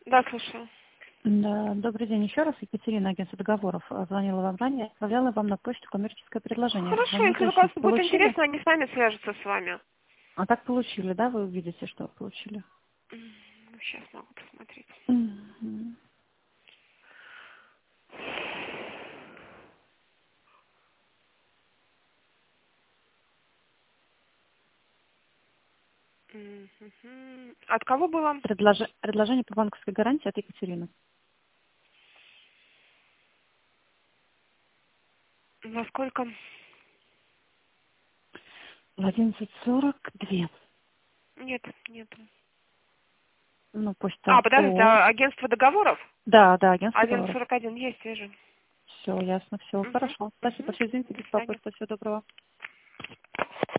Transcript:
Да, слушаю. Да, добрый день еще раз. Екатерина, агентство договоров. Звонила вам ранее, отправляла вам на почту коммерческое предложение. Хорошо, Звоню если у вас уточнить. будет Получили? интересно, они сами свяжутся с вами. А так получили, да? Вы увидите, что получили. Сейчас могу посмотреть. Мгм. От кого было? Предложение по банковской гарантии от Екатерины. Во сколько? В 11:42. Нет, нет. Ну, почта Подождите, ООО. агентство договоров? Да, да, агентство договоров. 1141 есть, вижу. Все, ясно, все, Угу, хорошо. Спасибо, угу. большое, извините, До свидания. беспокойство, всего доброго.